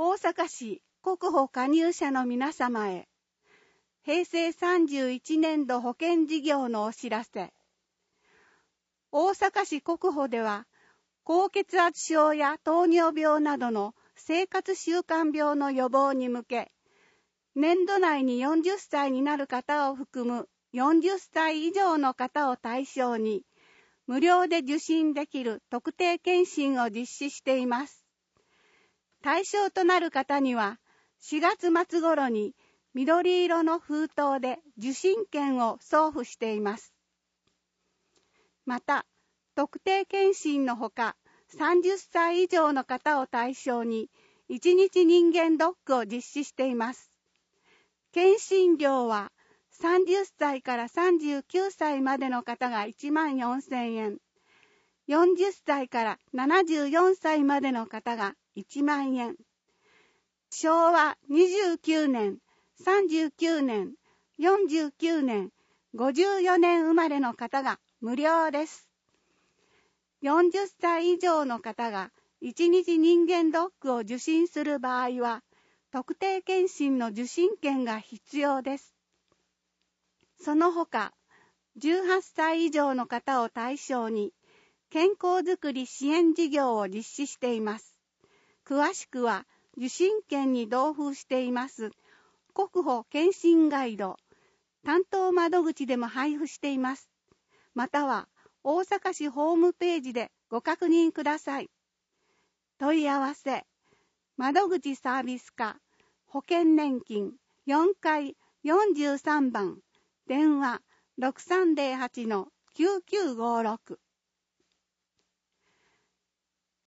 大阪市国保加入者の皆様へ、平成31年度保険事業のお知らせ。大阪市国保では、高血圧症や糖尿病などの生活習慣病の予防に向け、年度内に40歳になる方を含む40歳以上の方を対象に、無料で受診できる特定健診を実施しています。対象となる方には、4月末頃に緑色の封筒で受診券を送付しています。また、特定健診のほか、30歳以上の方を対象に、1日人間ドックを実施しています。健診料は、30歳から39歳までの方が14,000円、40歳から74歳までの方が1万円、昭和29年、39年、49年、54年生まれの方が無料です。40歳以上の方が1日人間ドックを受診する場合は、特定健診の受診券が必要です。その他、18歳以上の方を対象に、健康づくり支援事業を実施しています。詳しくは、受診券に同封しています、国保健診ガイド、担当窓口でも配布しています。または、大阪市ホームページでご確認ください。問い合わせ、窓口サービス課、保険年金4階43番、電話 6308-9956